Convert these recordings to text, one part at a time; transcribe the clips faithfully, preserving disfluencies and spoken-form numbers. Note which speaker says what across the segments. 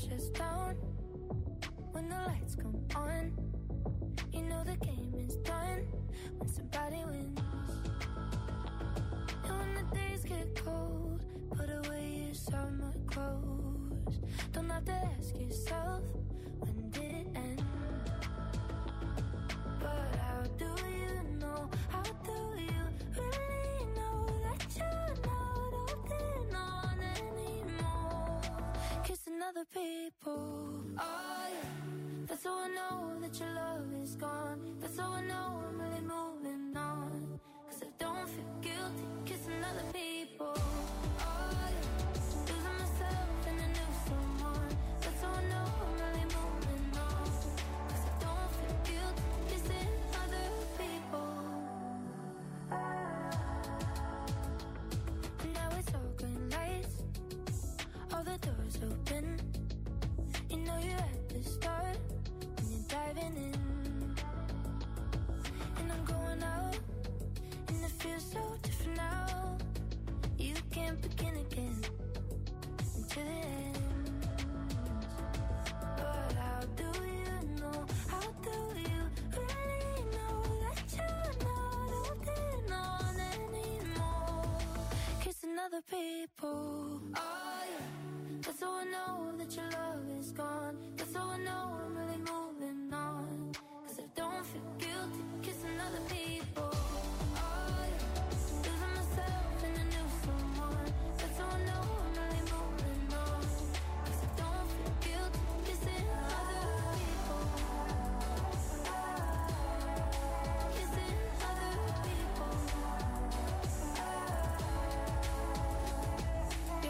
Speaker 1: shuts down when the lights come on. You know the game is done when somebody wins. And when the days get cold, put away your summer clothes. Don't have to ask yourself, when did it end? But how do you know, how do you really know that you're not holding on anymore? Kissing other people, oh yeah. That's how I know that your love is gone. That's how I know I'm really moving on. Cause I don't feel guilty kissing other people. Oh yeah. Losing myself in a new someone. That's how I know I'm really moving on. Cause I don't feel guilty kissing other people. And now it's all green lights, all the doors open. You know you're at the start, diving in, and I'm going out, and it feels so different now. You can't begin again until the end. But how do you know, how do you really know that you're not holding on anymore? Kissing other people, oh yeah. That's how I know that your love is gone. That's how I know I'm really moving on. Cause I don't feel guilty kissing other people. Oh yeah. Losing myself in a new someone. That's how I know I'm really moving on. Cause I don't feel guilty kissing other people. Kissing other people.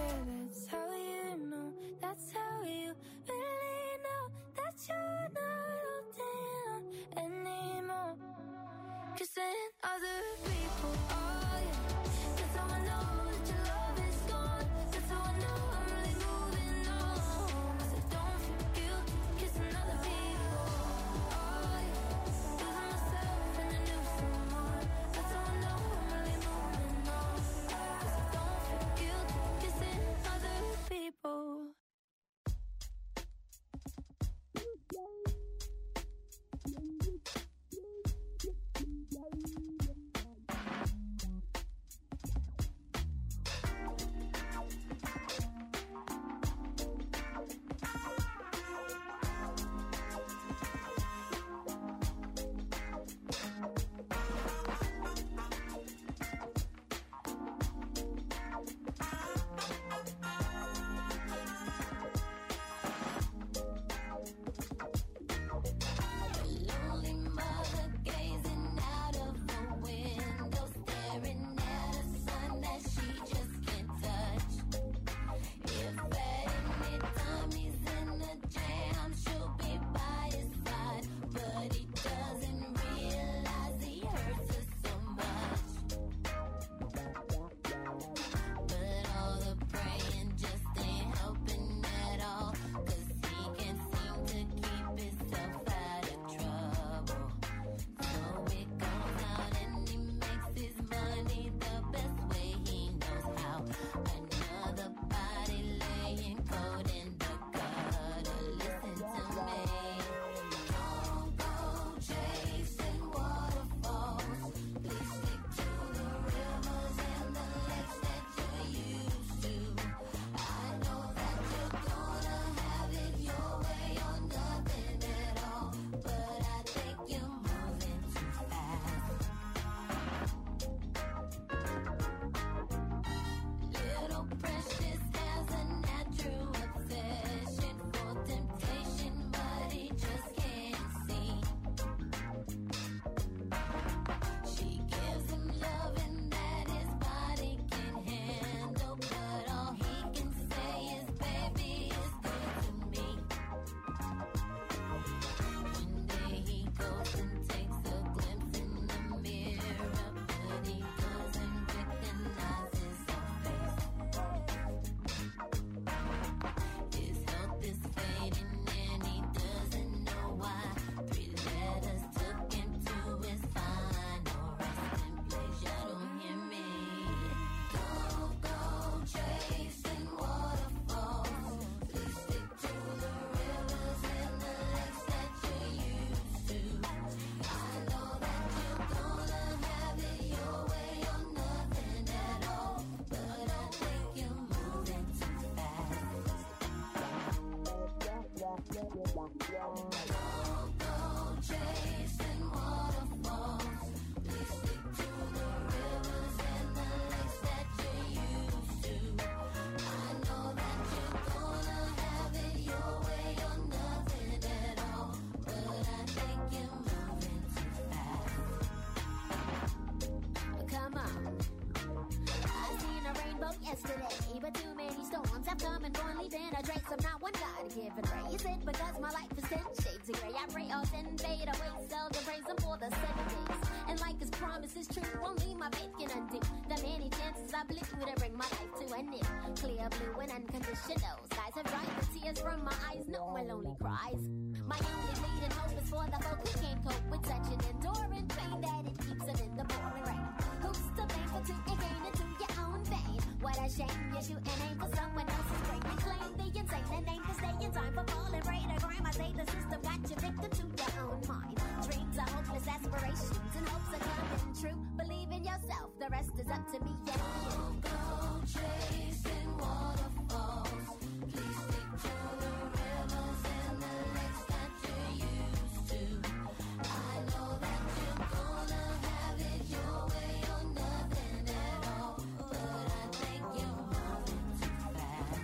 Speaker 2: Yesterday, but too many storms have come and gone, leaving a trace of not one God-given ray. Is it because my life is ten shades of gray? I pray all sin fade away, seldom praise him for the seven days. And like his promise is true, only my faith can undo the many chances I blew to bring my life to an end. Clear blue and unconditional skies have dried the tears from my eyes, no more lonely cries. My only bleeding hope is for the folk who can't cope with such an enduring pain that it keeps them in the pouring rain. Who's to blame for to gain into your own vein? What a shame you shoot an aim for someone else's brain. You claim the insane and aim to stay in time for falling prey to crime. I say the system got you victim to your own mind. Dreams are hopeless aspirations and hopes are coming true. Believe in yourself, the rest is up to me and you. Go chasing waterfalls. Please stick to the rivers and the lakes that you used to. I know that you're gonna have it your way or nothing at all. But I think you're moving too fast.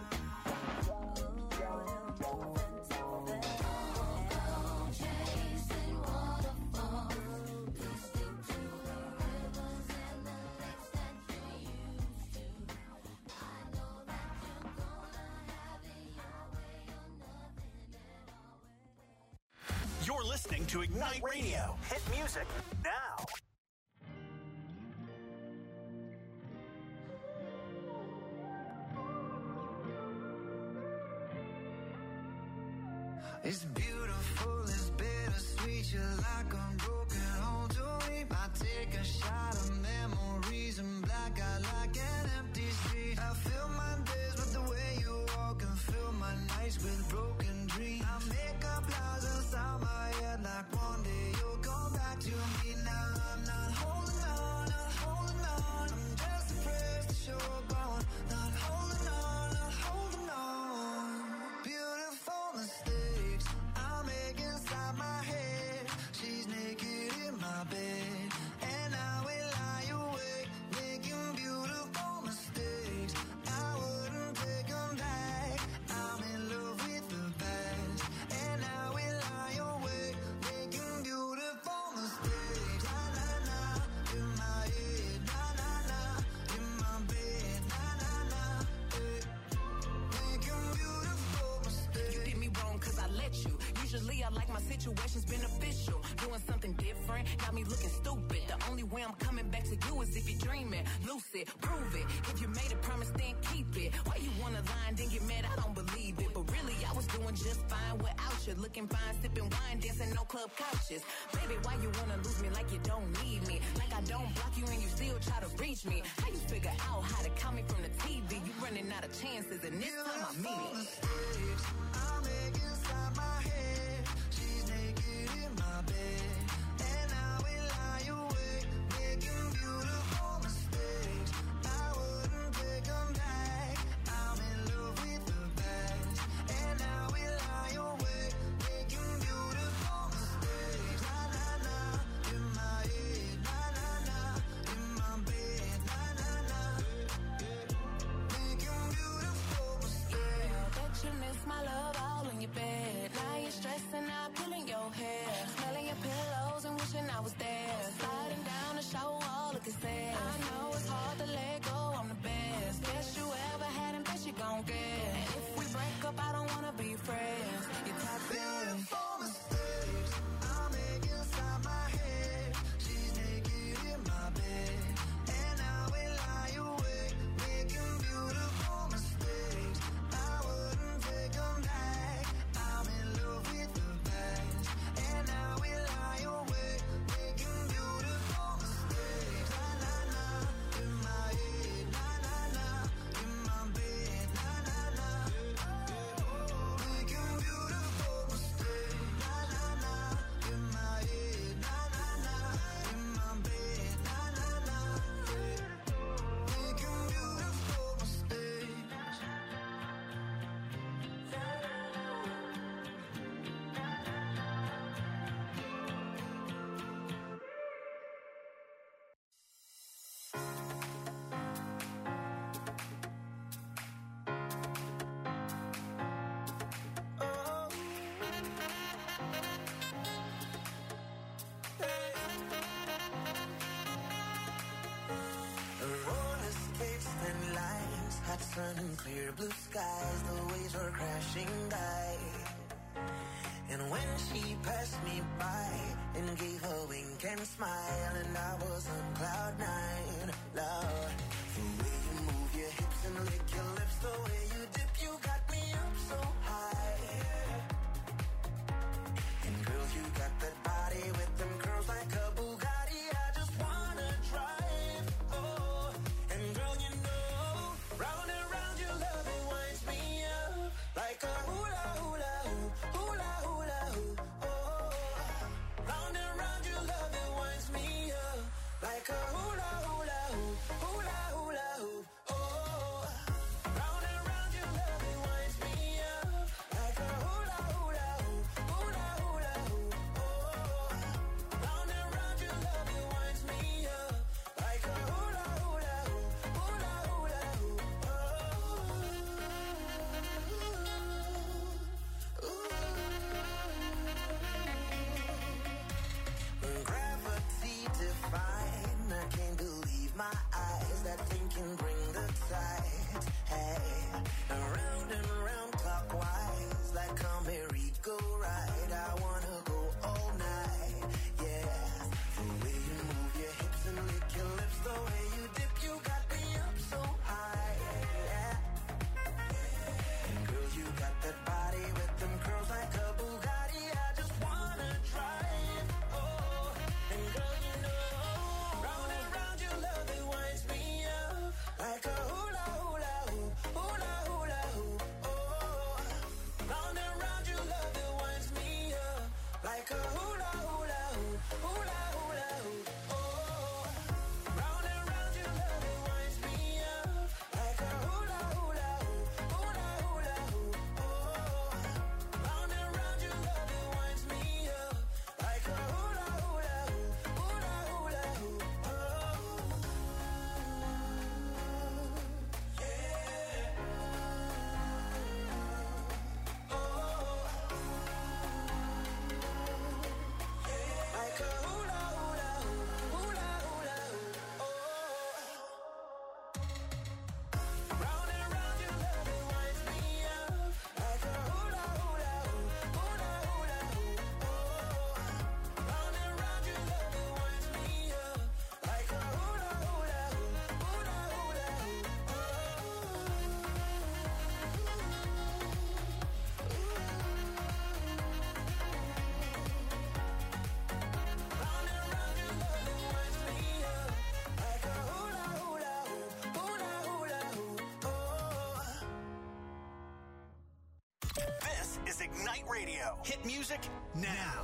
Speaker 2: Moving too fast. Go chasing waterfalls. Please stick to the rivers and the lakes that you used to. I know that you're gonna have it your way or nothing at all.
Speaker 3: You're listening to Ignite Radio. Hit music now.
Speaker 4: It's beautiful, it's bittersweet. You're like a broken home to me. I take a shot of memories and black out like an empty street. I fill my days with the way you walk and fill my nights with broken dreams. I make up lies inside my head like one day you'll come back to me. Now I'm not holding on, not holding on. I'm just afraid to show up on. Not holding on, not holding on. Beautiful mistakes I make inside my head. She's naked in my bed, and I will lie awake, making beautiful mistakes. I wouldn't take them back. I'm in love with the past, and I will lie awake, making beautiful mistakes. Na na na, in my head, na na na, in my bed, na na na, eh. Making beautiful mistakes.
Speaker 5: You did me wrong cause I let you. Usually I like my situations beneficial. Doing something different, got me looking stupid. The only way I'm coming back to you is if you're dreaming. Lucid, prove it. If you made a promise, then keep it. Why you wanna lie and then get mad? I don't believe it. But really, I was doing just fine without you. Looking fine, sipping wine, dancing no club couches. Baby, why you wanna lose me like you don't need me? Like I don't block you and you still try to reach me. How you figure out how to call me from the T V? You running out of chances and this time I mean it.
Speaker 4: Mistakes I make inside my head. She's naked in my bed, and I will lie awake, making beautiful mistakes. I wouldn't take them back. I'm in love with the past, and I will lie awake, making beautiful mistakes. Na na na, in my head, na na na, in my bed, na na na, making beautiful mistakes.
Speaker 5: I bet you miss my love all in your bed. Now you're stressing out, pulling your hair, smelling your pillows and wishing I was there. Sliding down the show all look sad. I know it's hard to let go, I'm the best. Best you ever had and best you gon' get. And if we break up, I don't wanna be friends. You're toxic.
Speaker 4: Beautiful mistakes I make inside my head. She's naked in my bed, and I will lie awake, making beautiful mistakes. I wouldn't take them back. I'm in love with the past, and I will lie awake, making beautiful mistakes. Na na na, in my head, na na na, in my bed, na na na, hot sun and clear blue skies, the waves were crashing by. And when she passed me by and gave a wink and smile, and I was on cloud nine, Lord. The way you move your hips and lick your lips, the way you dip, you got me up so high. And girl, you got that body with them curls like a Bugatti. I just wanna drive, oh. And girl, you know, round and round your love, it winds me up like a hula hula hoop, hula hula hoop, oh. Round and round your love, it winds me up like a hula hula hoop, hula hula hoop, oh. Round and round your love, it winds me up like a hula hula hoop, hula hula hoop, oh. Round and round your love, it winds me up like a hula hula hoop, hula hula hoop, oh. Gravity define, I can't believe my eyes. That thing can bring the tide. Hey, around and round clockwise, like a merry-go-ride. I wanna go all night, yeah. The way you move your hips and lick your lips, the way you dip, you got me up so high, yeah. And girl, you got that body with them curls like a Bugatti. I just wanna drive, oh. And girl, you know, round and round your love, it winds me up like a hula hula hoop, hula hula hoop, oh. Round and round your love, it winds me up like a hula hula hoop, hula hula hoop, oh. Round and round your love, it winds me up like a hula hula hoop, hula hula hoop, oh. Round and round your love, it winds me up like a hula hula hoop, hula hula hoop, oh. Like a hula hula hoop, hula hula hoop, oh. Round and round your love, it winds me up like a hula hula hoop, hula hula hoop, oh. Round and round your love, it winds me up like a hula hula hoop, hula hula hoop, Round and round your love, it winds me up like a hula hula hoop, hula hula hoop, oh.
Speaker 3: This is Ignite Radio. Hit music now.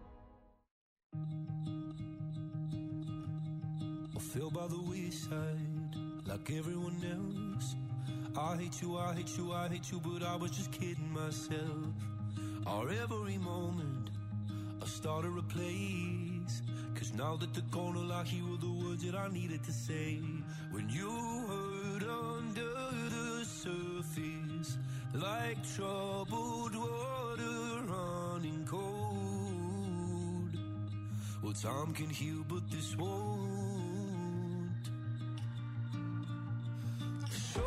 Speaker 6: I fell by the wayside like everyone else. I hate you, I hate you, I hate you, but I was just kidding myself. Our every moment I started a place, cause now that they're gone, all I hear were the words that I needed to say. When you hurt under the surface, like troubled water running cold. Well, time can heal, but this won't. So,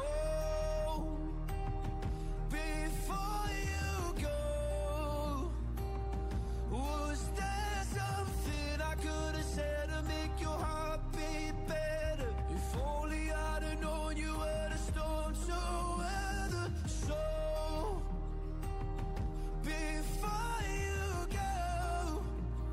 Speaker 6: before you go, was there something I could have said to make your heart beat better? If only I'd have known you were the storm to weather. So, before you go,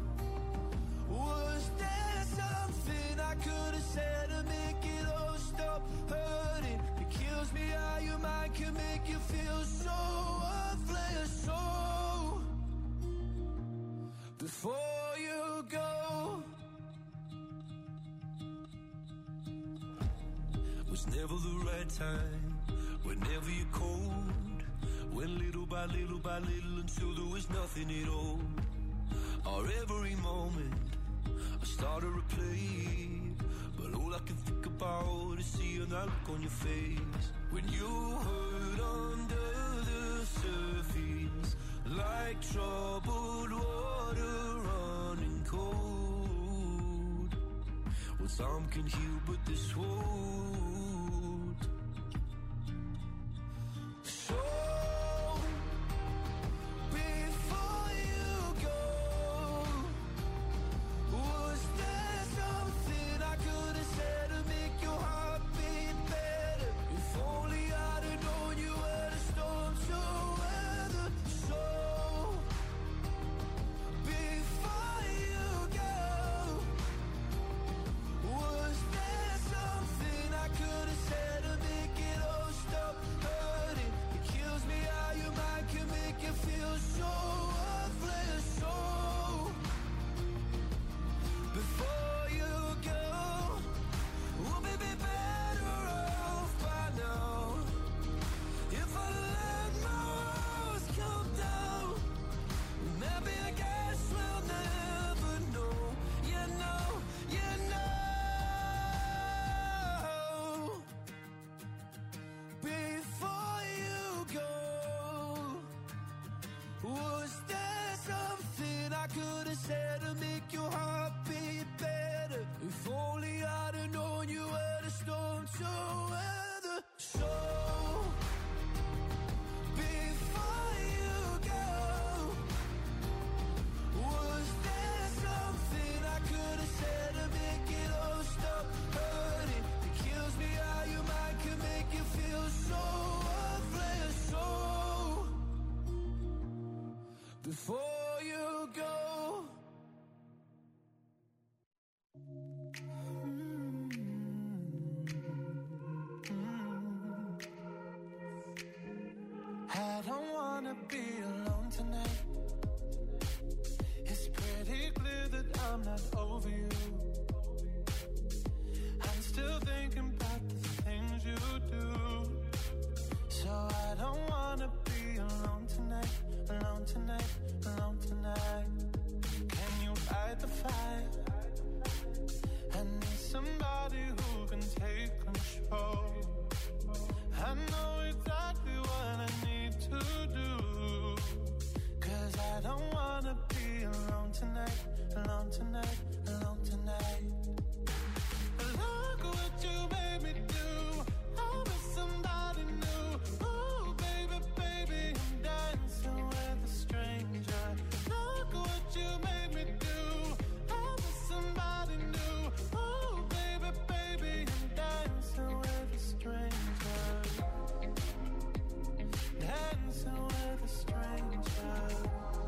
Speaker 6: was there something I could have said to make it all stop hurting? It kills me how your mind can make you feel so worthless. So, before you go, was never the right time, whenever you're cold, went little by little by little until there was nothing at all. Our every moment I started to play, but all I can think about is seeing that look on your face. When you hurt under the surface, like troubled water running cold. Well, some can heal, but this won't. be alone tonight. It's pretty clear that I'm not over you. I'm still thinking about the things you do. So I don't wanna be alone tonight, alone tonight, alone tonight. Can you fight the fire? I need somebody who can take control. I know exactly what I need to do. Cause I don't wanna be alone tonight, alone tonight, alone tonight. Look what you made me do. I'm with somebody new. Ooh, baby, baby, I'm dancing with a stranger. Look what you made me do. I'm with somebody new. Ooh, baby, baby, I'm dancing with a stranger. Dancing with a stranger.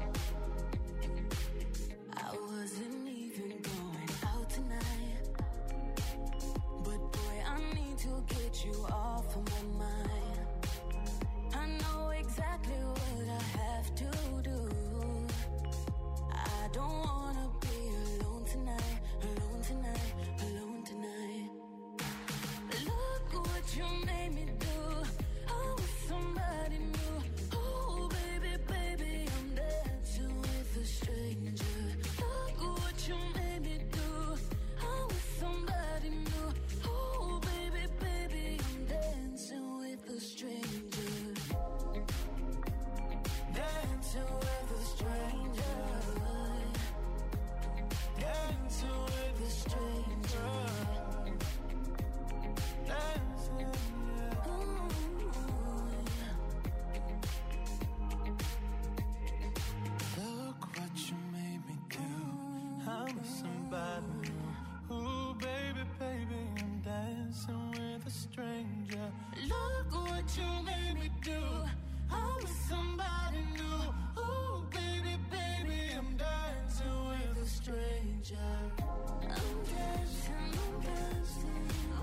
Speaker 7: I wasn't even going out tonight, but boy, I need to get you off of my mind. I know exactly what I have to do. I don't wanna be alone tonight, alone tonight, alone tonight. Look what you made me do. I'm with somebody new. Oh, baby, baby, I'm dancing with a stranger. Look what you made me do. I'm with somebody new. Oh, baby, baby, I'm dancing with a stranger. Dancing with a stranger. Dancing with a stranger.
Speaker 6: Dancing, yeah. Look what you made me do. I'm with somebody new. Ooh, baby, baby, I'm dancing with a stranger. Look what you made me do. I'm with somebody new. Ooh, baby, baby, I'm dancing with a stranger.
Speaker 7: I'm dancing, I'm dancing.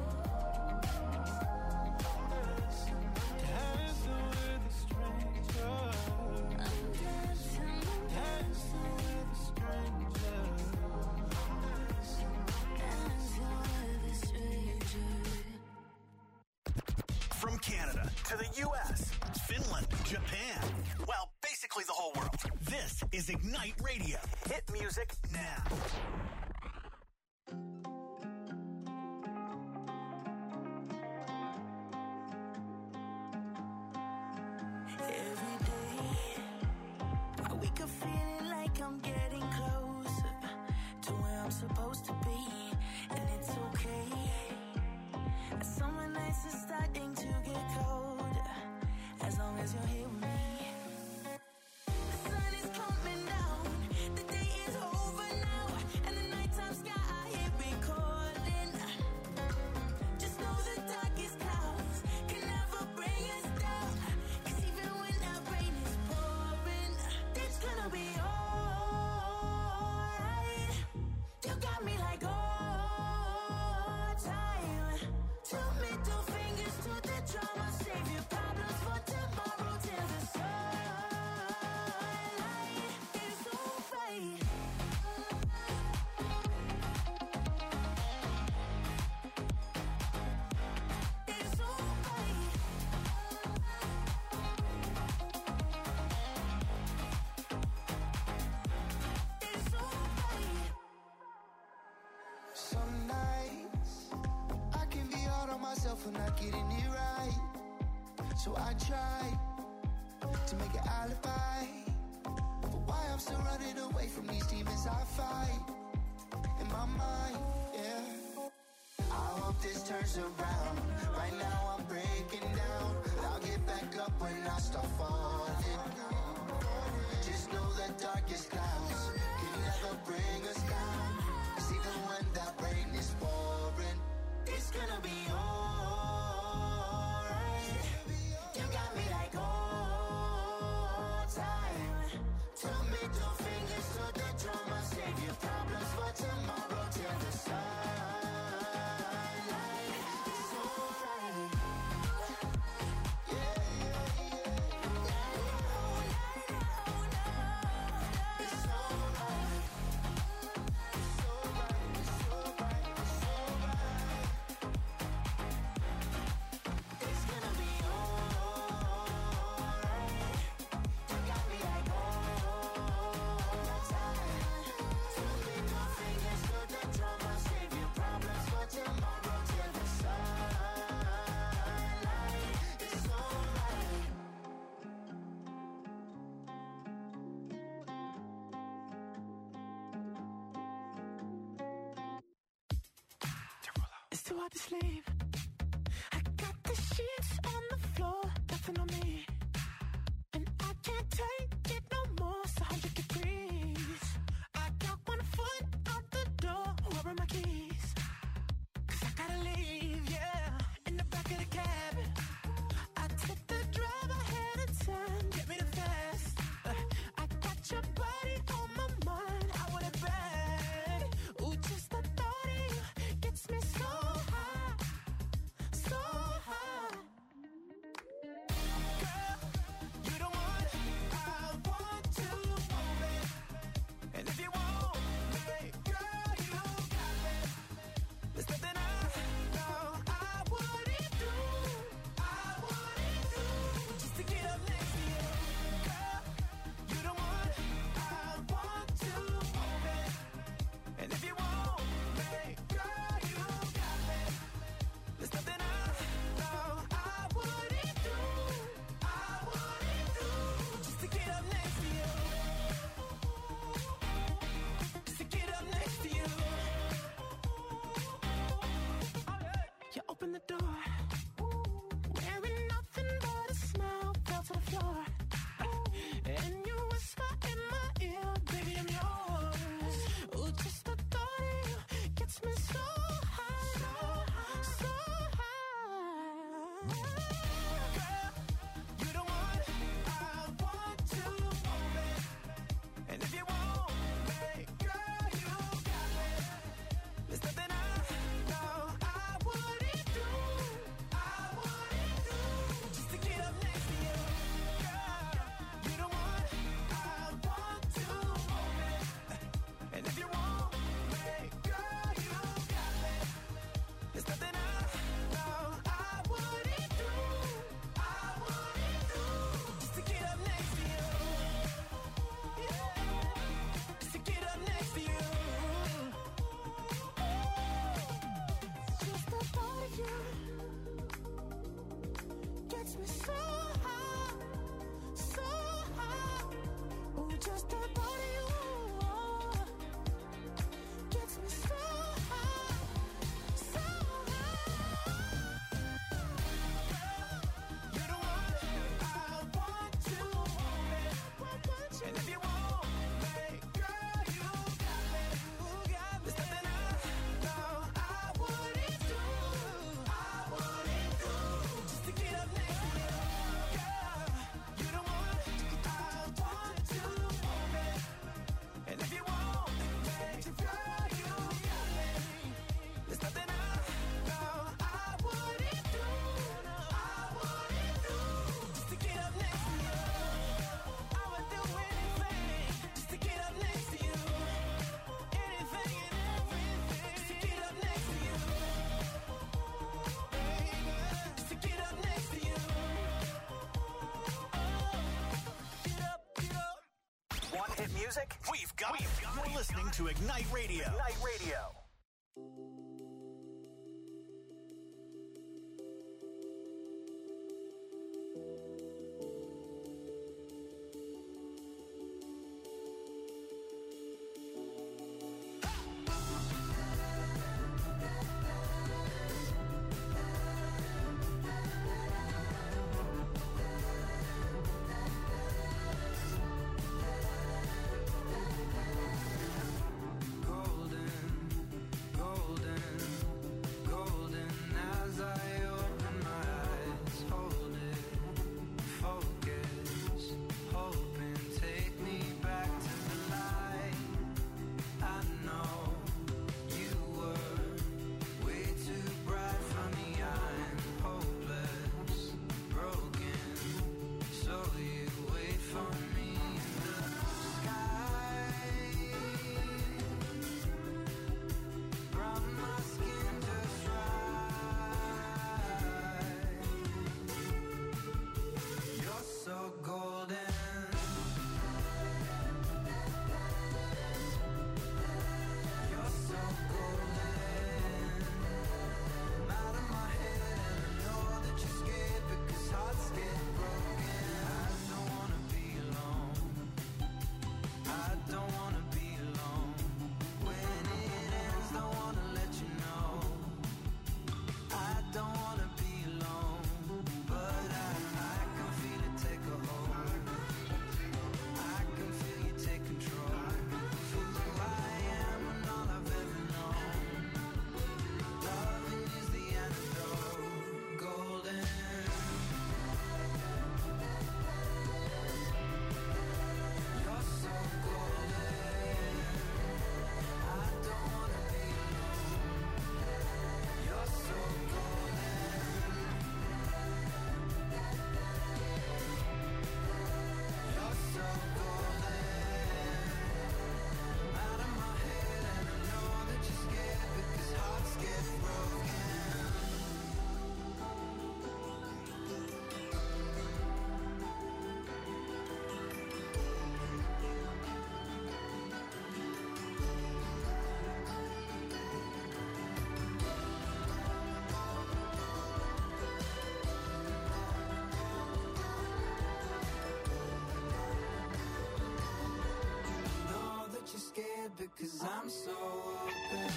Speaker 6: Dancing with a stranger.
Speaker 7: I'm dancing, I'm
Speaker 6: Dancing with a stranger.
Speaker 7: dancing with a stranger.
Speaker 3: From Canada to the U S, Finland, Japan, well, basically the whole world. This is Ignite Radio. Hit music now.
Speaker 7: Every day, I wake up feeling like I'm getting closer to where I'm supposed to be, and it's okay. Summer nights are starting to get colder, as long as you're here with me. The sun is coming down, the day is over now, and the nighttime sky I hear it calling. Just know the darkest clouds can never bring us down, 'cause even when that rain is pouring, it's gonna be alright. You got me like all time. Two middle fingers to the drama, save your problems for tomorrow till the sunlight is alright. It's alright. It's alright.
Speaker 4: Some nights I can be hard on myself for not getting it right. So I try to make an alibi for why I'm still running away from these demons I fight in my mind, yeah. I hope this turns around. Right now I'm breaking down. I'll get back up when I start falling. Just know the darkest clouds can never bring us down. 'Cause even when that rain is pouring, it's gonna be alright. You got me like all time. Two middle fingers to the drama, save your problems for tomorrow till the sunlight. It's alright. Yeah, yeah, yeah.
Speaker 8: hard to sleep. I got the sheets on the floor, nothing on me. And I can't take it no more, it's one hundred degrees. I got one foot out the door, where are my keys? Cause I gotta leave, yeah, in the back of the cab. I took the drive ahead of time, get me the fast. uh, I got your body on my mind, I want it bad. Ooh, just the thought of you gets me so high, so high. Girl, you the one I want to move it. And if you want me, girl, you got me. There's nothing I know I wouldn't do, I wouldn't do, just to get up next to you. Girl, you the one I want to move it. And if you want me, girl, you got me. There's nothing I know I wouldn't do, I wouldn't do, just to get up next to you. Just to get up next to you. You open the door, wearing nothing but a smile, fell to the floor. And you whisper in my ear, baby, I'm yours. Ooh, just the thought of you gets me so high, so high. Girl, you the one I want to move it. And if you want me, girl, you got me. There's nothing I know I wouldn't do, I wouldn't do, just to get up next to you. Girl, you the one I want to move it. And if you want me, girl, you got me. There's nothing I know I wouldn't do, I wouldn't do, just to get up next to you. Yeah, just to get up next to you. Just the thought of you gets me so high, so high. Ooh, just the thought of you gets me so high, so high. Girl, you're the one I want to move it. And if you want me, girl, you got me. There's nothing I know I wouldn't do, I wouldn't do, just to get up next to you. Girl, you're the one I want to move it. And if you want me, girl, you got me. There's nothing I know I wouldn't do, I wouldn't do, just to get up next to you. I would do anything just to get up next to you. Anything and everything just to get up next to you. Baby, just to get up next to you. Get up, get up.
Speaker 3: Want hit music? We've got it. You're listening to Ignite Radio. Ignite Radio.
Speaker 4: Golden 'cause I'm so open.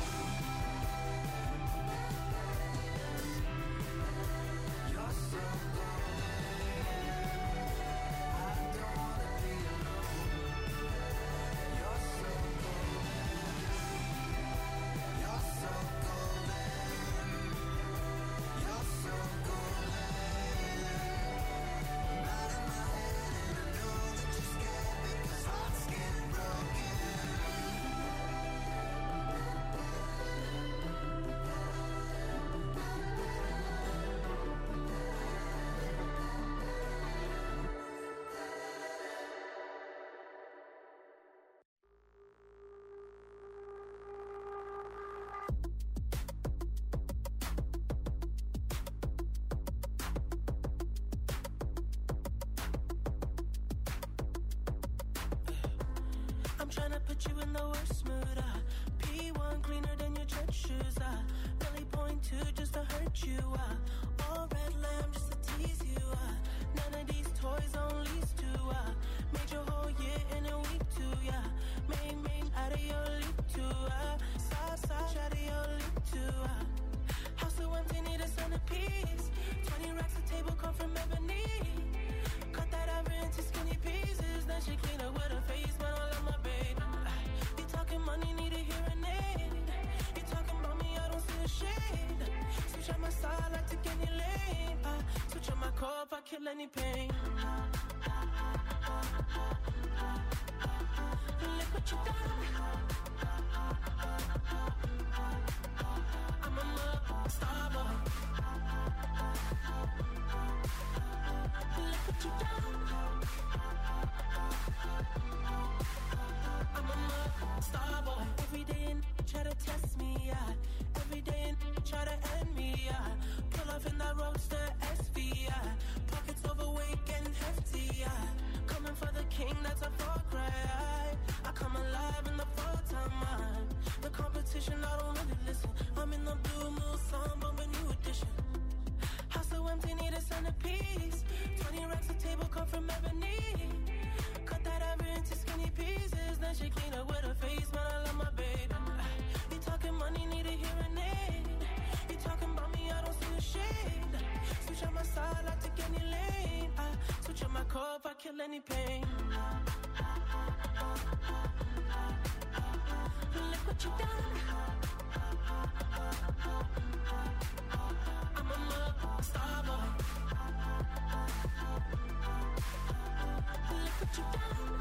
Speaker 4: You're so golden. I don't wanna be alone. You're so golden. You're so golden. You're so golden. Out of my head and I know that you're scared because hearts get broken.
Speaker 8: I'm tryna put you in the worst mood, uh P one cleaner than your church shoes, uh Really point two just to hurt you, uh All red lamb just to tease you, uh None of these toys on lease to, uh Made your whole year in a week too, yeah Main, main, out of your league too, uh Side, side, out of your league too, uh House so empty, need a centerpiece twenty racks a table come from ebony Cut that ever into skinny pieces Then she clean up with her face, but I love my baby. You talking money, need a hearing aid. You talking about me, I don't see a shade. Switch on my side, I take any lane. I switch on my core if I kill any pain. Look what you done. I'm a star boy. Look what you done. I'm a star boy. Every day and try to test me, yeah. Every day and try to end me, yeah. Pull off in that roadster S V, yeah. Pockets overweight getting hefty, yeah. Coming for the king, that's a far cry. I come alive in the full-time mind. The competition, I don't really listen. I'm in the blue moon song, bumping new edition. House so empty, need a centerpiece. twenty racks a table come from ebony. Cut that ever into skinny pieces. Then she clean up with her face, man, I love my baby. You talking money, need a hearing aid. You talking about me, I don't see a shade. Switch on my side, I take any lane. I switch on my core if I kill any pain. Look what you done. I'm a star boy. Look what you done.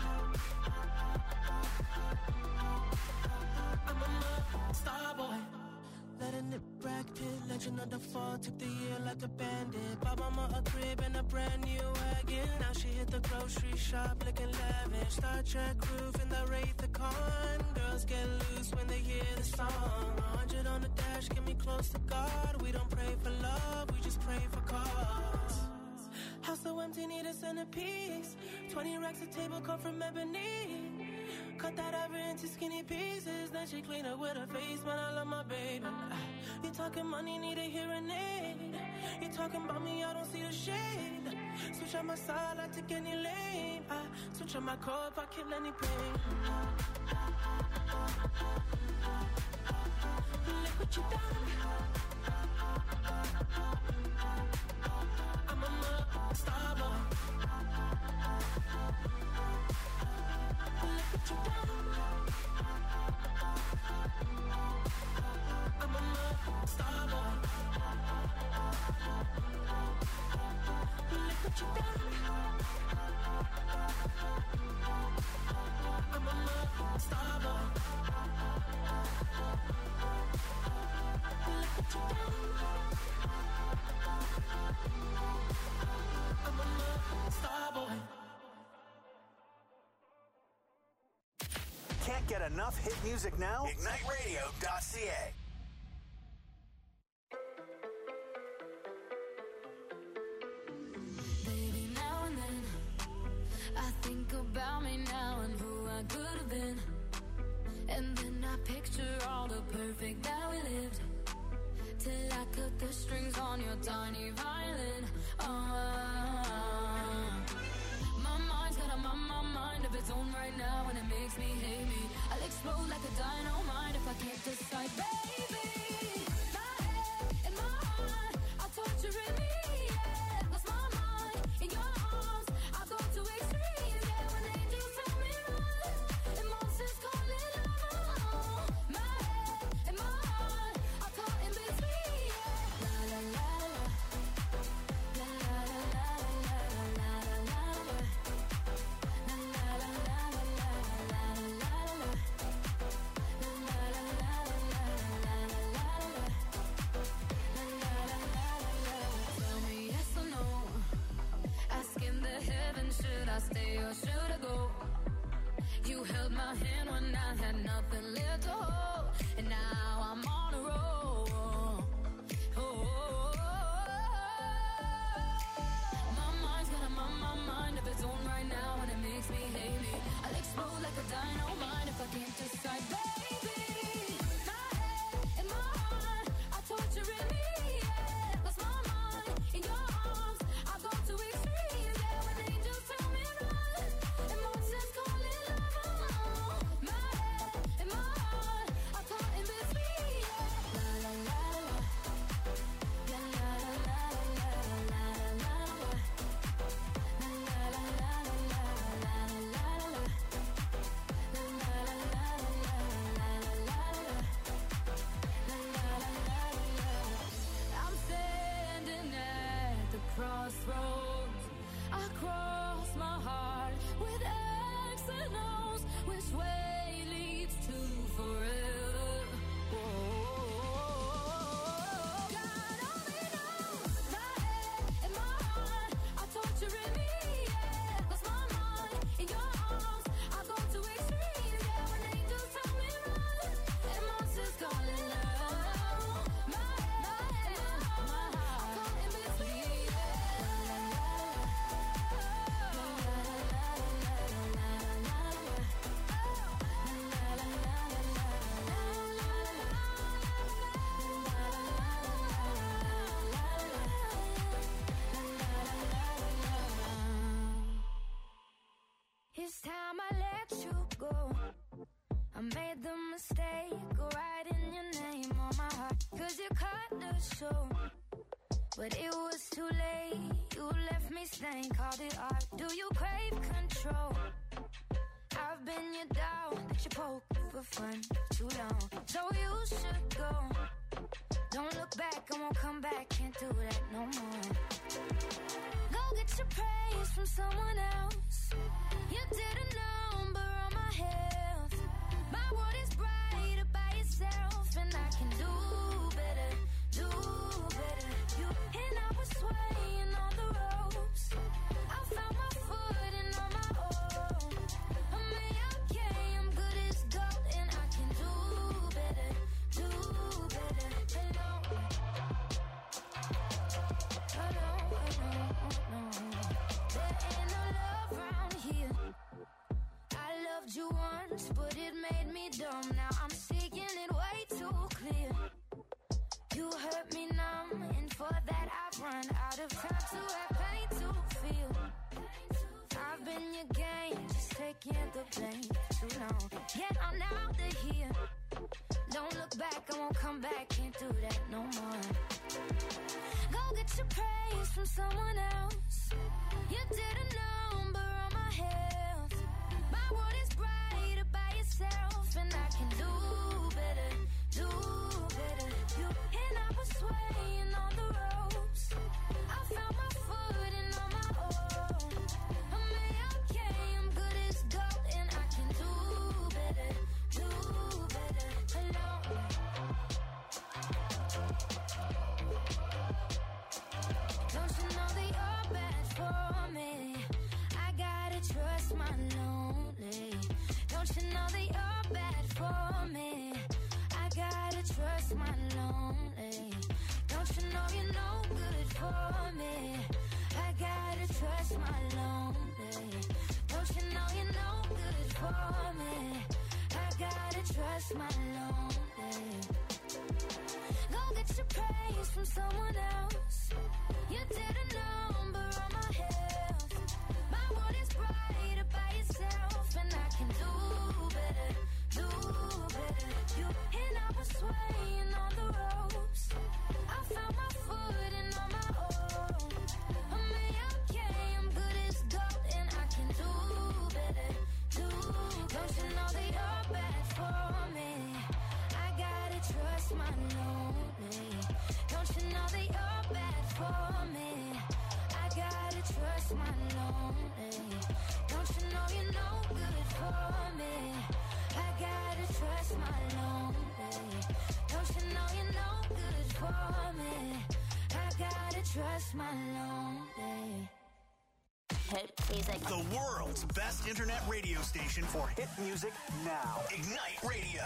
Speaker 8: I'm a star boy. Letting it Brad Pitt, legend of the fall. Took the year like a bandit. Bought mama a crib and a brand new wagon. Now she hit the grocery shop looking lavish. Star Trek roof in the Wraith the Con. Girls get loose when they hear the song. A hundred on the dash, get me close to God. We don't pray for love, we just pray for cause. House so empty, need a centerpiece. twenty racks a table come from ebony. Cut that ever into skinny pieces. Then she clean up with her face, man, I love my baby. You talking money, need a hearing aid. You talking about me, I don't see the shade. Switch on my side, I take any lane. I switch on my core if I kill any pain. Look what you done. I'm a star boy. Look what you done. I'm a star boy. Look what you done. I'm a star boy. Look what you done. I'm a star boy.
Speaker 3: Can't get enough hit music now? Ignite Radio dot C A.
Speaker 1: Baby, now and then I think about me now and who I could have been. And then I picture all the perfect that we lived. Till I cut the strings on your tiny violin. Oh, my mind's got a my, my mind of its own right now, and it makes me hate me. I'll explode explode like a dynamite if I can't decide, baby. My head and my heart are torturing me, yeah. Lost my mind in your arms, I go to extremes, yeah. When angels tell me run, emotions call it love. My head and my heart are caught in between, yeah. La la la la, la la la la la la la la, la la la la la la la la. Tell me yes or no. Asking the heavens, should I stay or should I go? You held my hand when I had nothing left to hold, and now I'm on a roll. Oh, my mind's got a my, my mind of its own right now, and it makes me hate me. I'll explode like a dynamite if I can't decide, baby. My head and my heart are torturing me, yeah. Lost my mind in your arms, I go to extremes, yeah. When angels tell me run, emotions call it love. My head and my heart are caught in between, yeah. La la la la, la la la la la la la la, la la la la la la la la. I'm standing at the crossroads. I cross my heart with X and O's. Which way leads to forever? Whoa. God only knows. My head and my heart are torturing me, yeah. Lost my mind in your arms, I go to extremes, yeah. When angels tell me run, emotions call it love. My head and my heart are caught in between, yeah. La la la la la la la la la. It's time I let you go. I made the mistake of writing your name on my heart, cause you cut the show. But it was too late, you left me stained, called it art. Do you crave control? I've been your dog that you poke for fun too long, so you should go. Don't look back, I won't come back, can't do that no more. Go get your praise from someone else. You didn't number on my health. My world is brighter by itself, and I can do better, do better. You and I were swaying on the ropes. I found my footing on my own. I'm okay, I'm good as gold, and I can do better, do better. Hello, hello, hello, hello. There ain't no love around here. I loved you once, but it made me dumb. Now I'm seeing it way too clear. You hurt me numb, and for that I've run out of time to have pain to feel. I've been your game, just taking the blame too long. Get on out of here. Don't look back, I won't come back, can't do that no more. Go get your praise from someone else. You didn't number on my health. My world is brighter by itself, and I can do better, do better. You and I were swaying on the ropes. I found my footing on my own. I'm okay, I'm good as gold, and I can do better, do better. Hello. Don't you know that you're bad for me? I gotta trust my lonely. Don't you know that you're bad for me? I gotta trust my lonely. Don't you know you're no good for me? I gotta trust my lonely. Don't you know you're no good for me? I gotta trust my lonely. Go get your praise from someone else. You didn't number on my health. My world is brighter by itself, and I can do better, do for me. I gotta trust my lonely. Don't you know you're no good for me? I gotta trust my lonely. Don't you know you're no good for me? I gotta trust my lonely.
Speaker 3: The world's best internet radio station for hit music now. Ignite Radio.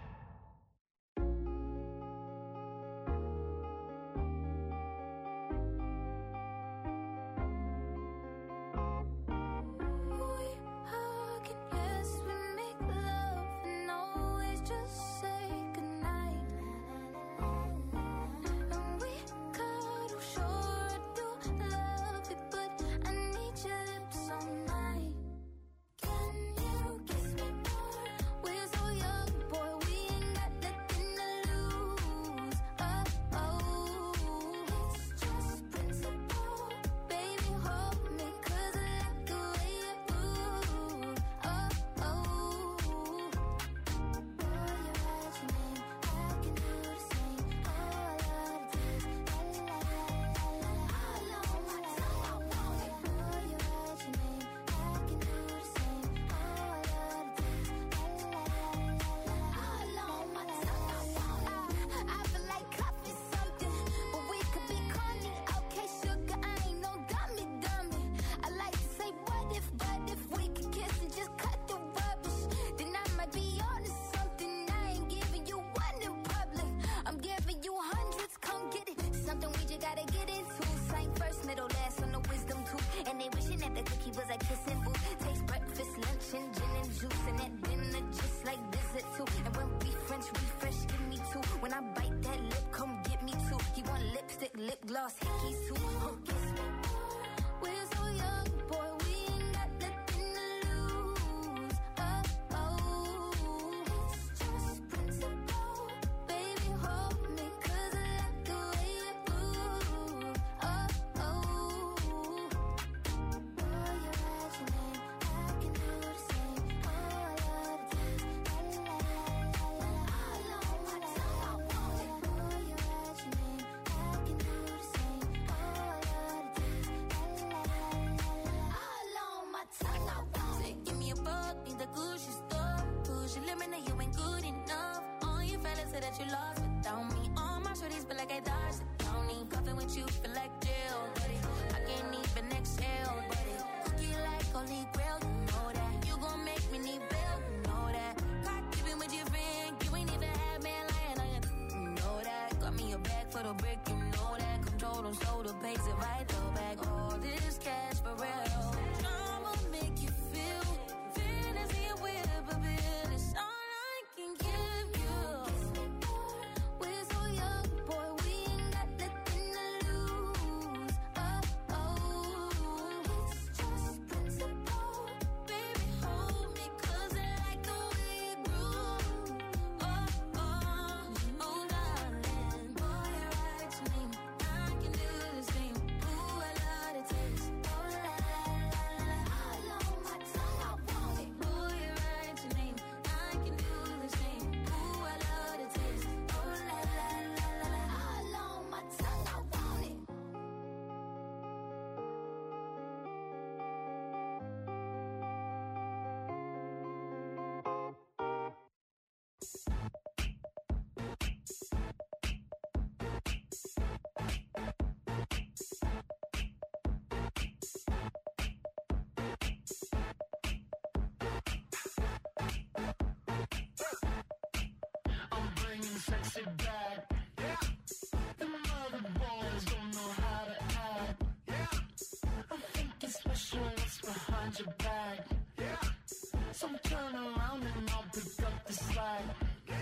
Speaker 8: Sexy back, yeah. The mother boys don't know how to act, yeah. I think it's special what's behind your back, yeah. So turn around and I'll pick up the slack, yeah.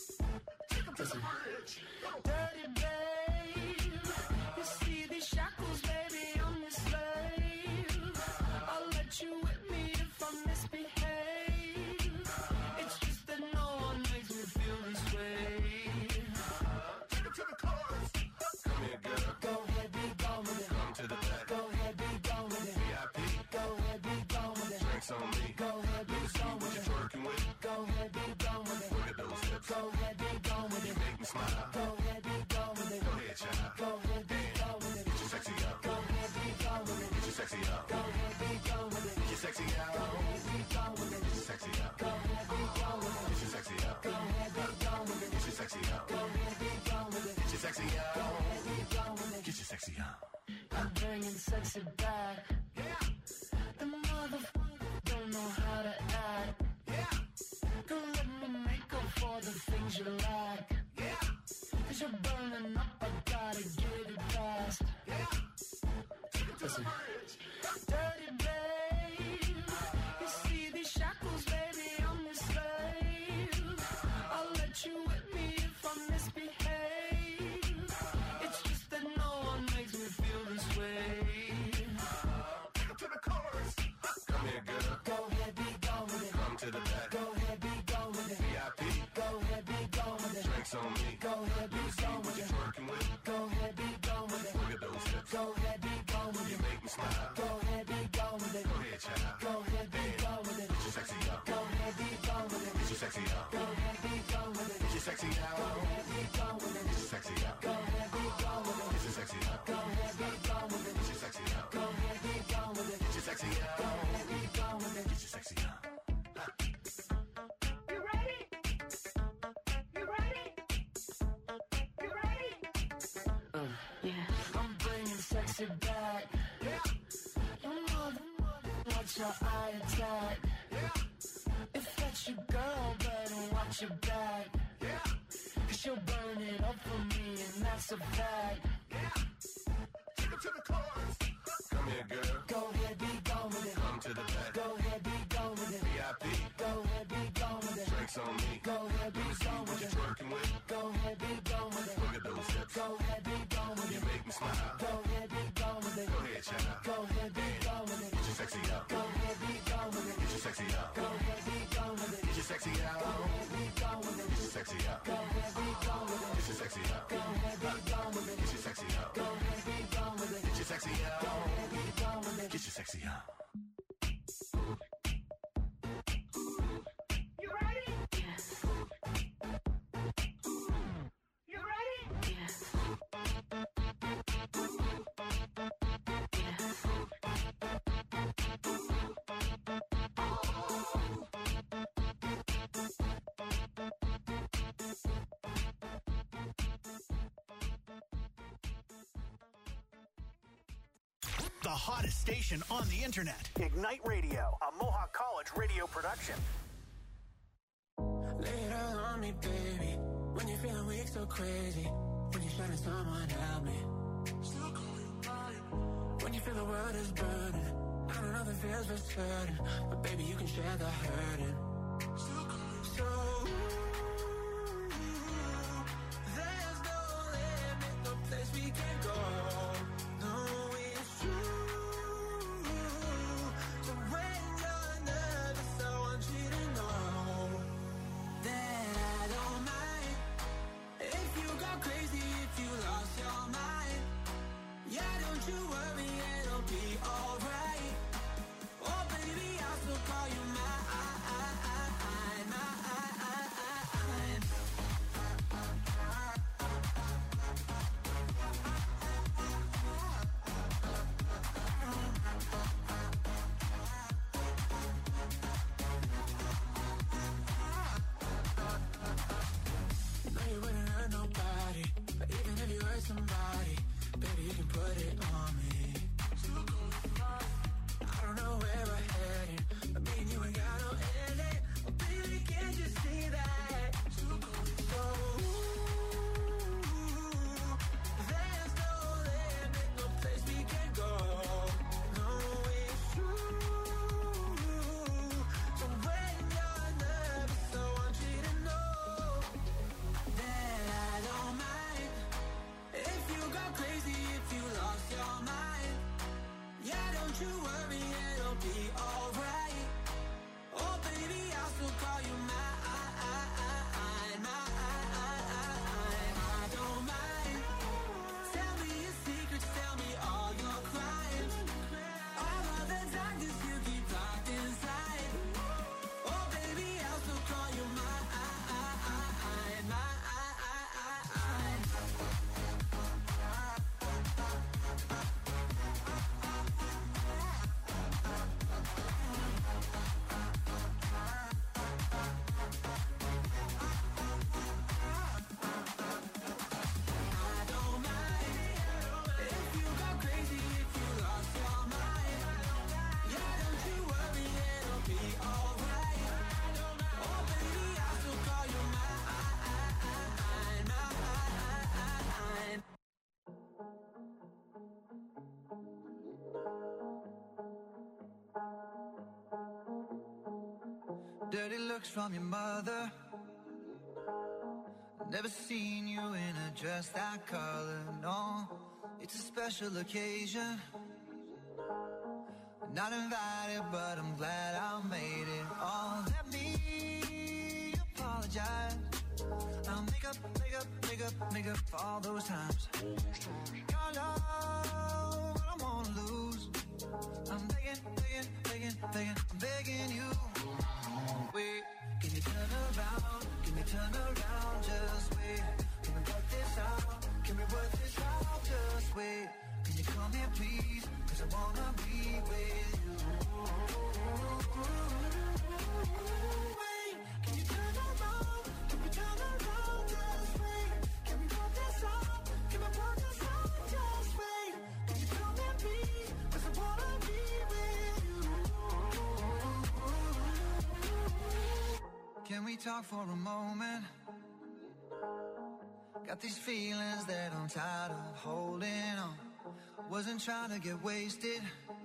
Speaker 8: Take them to the bridge, dirty babe. You see these shackles, baby, I'm your slave. I'll let you whip me if I misbehave. It's just that no one makes me feel this way.
Speaker 9: Go ahead, be gone with it. Go ahead, be gone with it.
Speaker 8: I'm bringing sexy back. The motherfucker don't know how to act. Don't let me make up for the things you lack. Cause you're burning up, I gotta get it fast. Listen. Dirty babe, you see these shackles, baby, I'm your slave. I'll let you whip me if I misbehave. It's just that no one makes me feel this way. To the chorus. Come here, girl. Go ahead, be gone with it. Come to the back. Go ahead, be gone with it. V I P. Go ahead, be gone with it. Drinks on me. Go ahead, be gone with it. Twerking with. Go ahead, be gone with it. Look at those hips. Go ahead, be gone with it. You make me smile. Go ahead, be gone with it. Go ahead, child. Go ahead, be gone with it. Get your sexy up. Go ahead, be gone with it. Get your sexy up. Go ahead, be gone with it. Get your sexy out. Go ahead, be gone with it. Get your sexy up. Go ahead, be gone with it. Get your sexy up. Go ahead, be gone with it. Get your sexy up. Go ahead, be gone with it. Get your sexy up. Go ahead, be gone with it. Get your sexy up. You ready? You ready? You ready? Uh, yeah. I'm bringing sexy back. You mother, watch your eye attack. If that's your girl, better watch your back. Cause she'll burn it up for me, and that's a fact. Take it to the chorus. Come here, girl. Go ahead, be gone with it. Come to the back. Go ahead, be gone with it. V I P. Go ahead, be gone with it. Drinks on me. Go ahead, be gone with it. Twerking with. Go ahead, be gone with it. Look at those hips. Go ahead, be gone with it. You make me smile. Go ahead, be gone with it. Go ahead, child. Go ahead, be gone with it. Get your sexy up. Go ahead, be gone with it. Get your sexy up. Go ahead, be gone with it. Get your sexy out. Go ahead, be gone with it. Get your sexy up. Go ahead, be gone with it. Get your sexy up. Go ahead, be gone with it. Get your sexy up. Go ahead, be gone with it. Get your sexy up. Go ahead, be gone with it. Get your sexy up. You ready? Yes. You ready? Yes.
Speaker 3: The hottest station on the internet. Ignite Radio, a Mohawk College radio production.
Speaker 8: Lay it all on me, baby. When you're feeling weak, so crazy. When you're shining, someone help me. When you feel the world is burning, I don't know the feels for certain, but baby, you can share the hurting. So there's no limit, no place we can go. No, it's true. So when you're nervous, I want you to know that I don't mind if you go crazy, if you lost your mind. Yeah, don't you worry, it'll be alright. Oh baby, I'll still call you mine. Somebody, baby, you can put it on me. I don't know where we're heading, but me and you ain't got no ending. Oh, baby, can't you see that? So, there's no limit, no place we can go. No, it's true. So when you're nervous, I want you to know that I don't mind if you go crazy, if you lost your mind. Yeah, don't you worry, it'll be alright. Oh baby, I'll still call you mine. I don't mind. Tell me your secrets, tell me all your crimes. All of the darkness you keep locked inside. Oh baby, I'll still call you mine.
Speaker 4: Dirty looks from your mother. Never seen you in a dress that color, no. It's a special occasion. Not invited, but I'm glad I made it. Oh, let me apologize. I'll make up, make up, make up, make up for all those times. Your love, I don't wanna lose. I'm begging, begging, begging, begging, I'm begging you. Wait, can you turn around? Can you turn around? Just wait. Can we work this out? Can we work this out? Just wait. Can you come here, please? Cause I wanna be with you. Wait, can you turn around? Can we turn around? Just wait. Can we work this out? Can we work this out? Just wait. Can you come here, please? Cause I wanna be with you. Can we talk for a moment? Got these feelings that I'm tired of holding on. Wasn't trying to get wasted.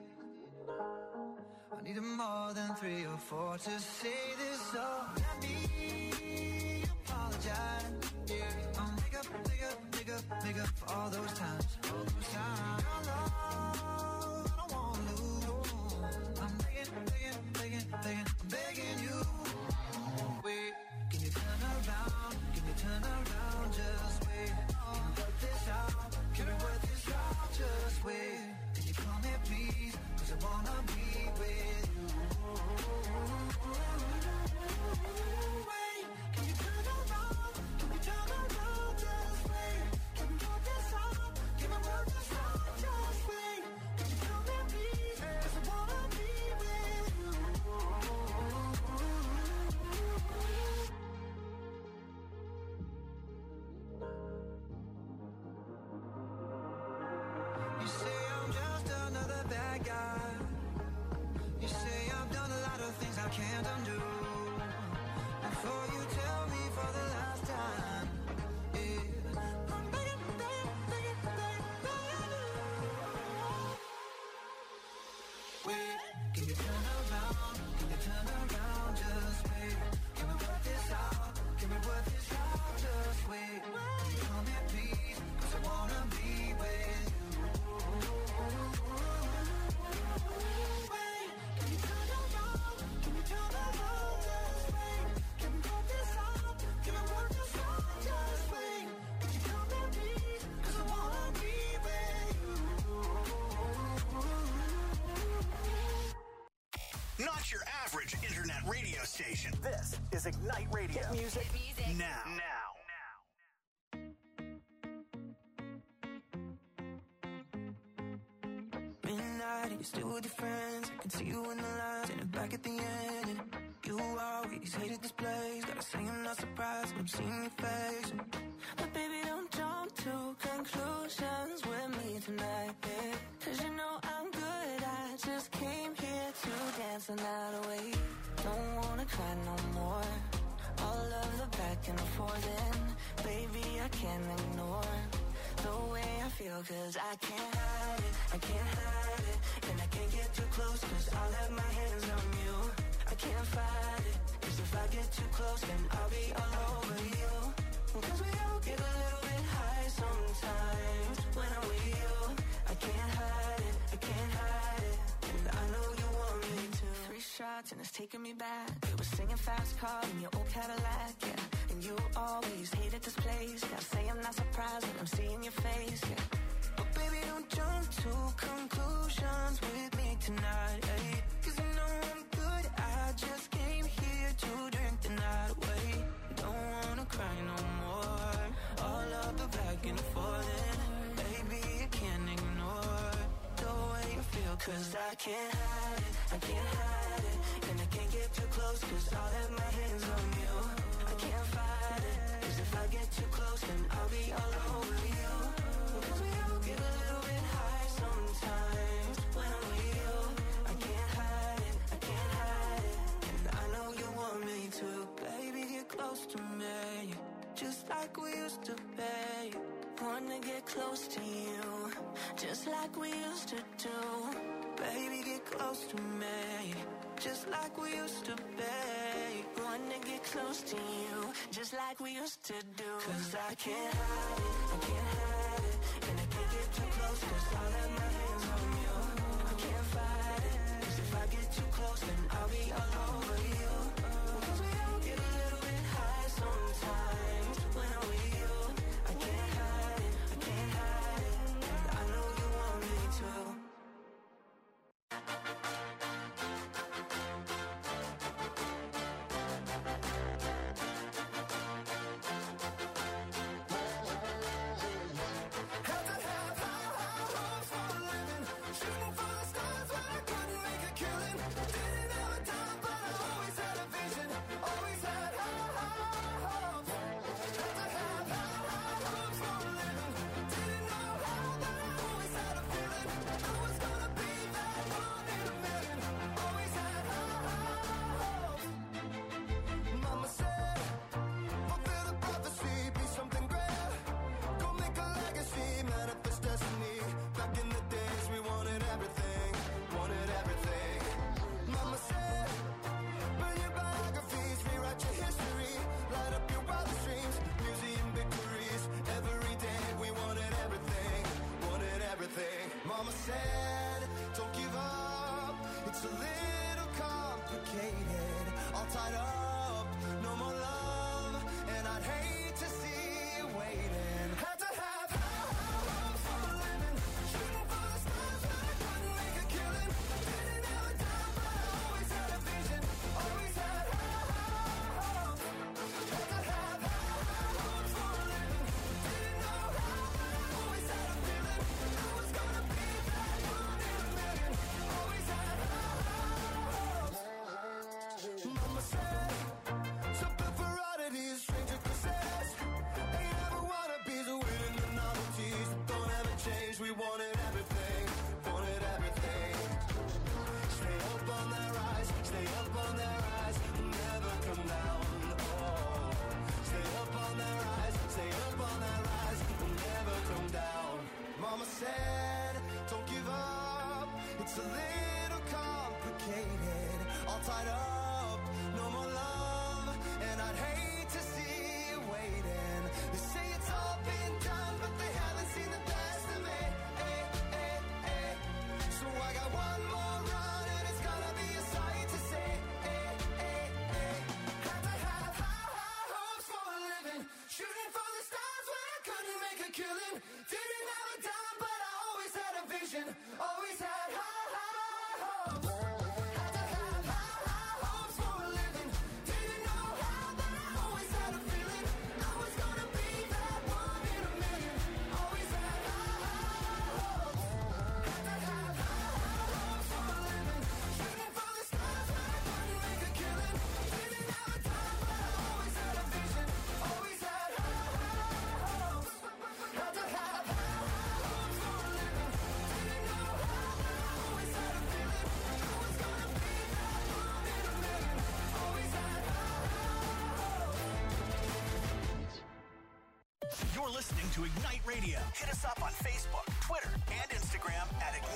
Speaker 4: I needed more than three or four to say this, so let me apologize. Yeah, I'll make up, make up, make up, make up for all those times. All those times. Your love, I don't wanna lose. I'm begging, begging, begging, begging, I'm begging you. Wait, can you turn around? Can you turn around? Just wait. Can we work this out? Can we work this out? Just wait. Can you come here, please? Cause I wanna be with you. Wait, can you turn around? Can we turn around? Just wait. Can we work this out? Can we work this out? Just wait. Can you come here, please? Cause I wanna be with you. You say I'm just another bad guy. You say I've done a lot of things I can't undo. Before you tell me for the last time, yeah, I'm begging, begging, begging, begging, begging you. Wait, can you turn around? Can you turn around? Just wait. Can we work this out? Can we work this out? Just wait. Can you come here, please? Cause I wanna be with you. Wait, can you turn around? Can you turn around? Just wait. Can we work this out? Can we work this out? Just wait. Can you come here, please? Cause I wanna be with you.
Speaker 3: Not your average internet radio station. This is Ignite Radio.
Speaker 9: Hit music.
Speaker 3: Now. Now.
Speaker 8: Midnight, you're still with your friends. I can see you in the lines and back at the end. And you always hated this place. Gotta say I'm not surprised when I'm seeing your face. But baby, don't jump to conclusions with me tonight, yeah. Cause you know I'm good. I just came here to dance the night away. Don't wanna cry no more. All of the back and forth, and baby, I can't ignore the way I feel, cause I can't hide it, I can't hide it, and I can't get too close, cause I'll have my hands on you. I can't fight it, cause if I get too close, then I'll be all over you. Cause we all get a little bit high sometimes when I'm with you. I can't hide it, I can't hide it, and I know you want me to. Three shots and it's taking me back. We were singing fast car in your old Cadillac, yeah. And you always hated this place. Gotta say I'm not surprised when I'm seeing your face, yeah. But baby, don't jump to conclusions with me tonight, eh? Cause you know I'm good. I just came here to drink the night away. Don't wanna cry no more. All of the back and forth, and baby, I can't ignore the way you feel, cause I can't hide it, I can't hide it, and I can't get too close, cause I'll have my hands on you. I can't fight it, cause if I get too close, then I'll be all over you. Cause we all get a little bit high sometimes when I'm with you. I can't hide it, I can't hide it, and I know you want me to. Baby, get close to me, just like we used to be. Wanna get close to you, just like we used to do. Baby, get close to me,
Speaker 4: just like we used to be. Wanna get close to you, just like we used to do. Cause I can't hide it, I can't hide it. And I can't get too close, cause I'll have my hands on you. I can't fight it, cause if I get too close, then I'll be all over you. Cause we all get a little bit high sometimes when I'm with you. I can't hide it, I can't hide it. And I know you want me to. Mama said, don't give up, it's a little complicated, all tied up, no more love, and I'd hate to see you waiting. Had to have high hopes for a living, shooting for the stars, but I couldn't make a killing. Didn't have a dime, but I always had a vision, always had high hopes. Had to have high hopes for a living, didn't know how, but I always had a feeling I was gonna be that one in a million. Always had high hopes. Mama said, something for oddities, stranger possessed. Ain't ever wannabes, winning the novelties. Don't ever change, we wanted everything, wanted everything. Stay up on their rise, stay up on their rise, never come down. Oh, stay up on their rise, stay up on their rise, never come down. Mama said, don't give up, it's a little complicated, all tied up, no more love, and I'd hate to see you waiting. They say it's all been done, but they haven't seen the best of me. Eh, eh, eh. So I got one more run, and it's gonna be a sight to see. Eh, eh, eh. Had to have high, high hopes for a living, shooting for the stars when I couldn't make a killing. Didn't have a dime, but I always had a vision, always had high, high hopes. Had to have high, high hopes for a living, didn't know how, but I always had a feeling I was gonna be that one in a million. Always had high, high hopes. Had to have high, high hopes for a living, shooting for the stars when I couldn't make a killing. Didn't have a dime, but I always had a vision, always had high, high hopes. Had to have high, high hopes for a living, didn't know how, but I always had a feeling I was gonna be that one in a million. Always had high, high hopes.
Speaker 3: You're listening to Ignite Radio. Hit us up on Facebook, Twitter, and Instagram at Ignite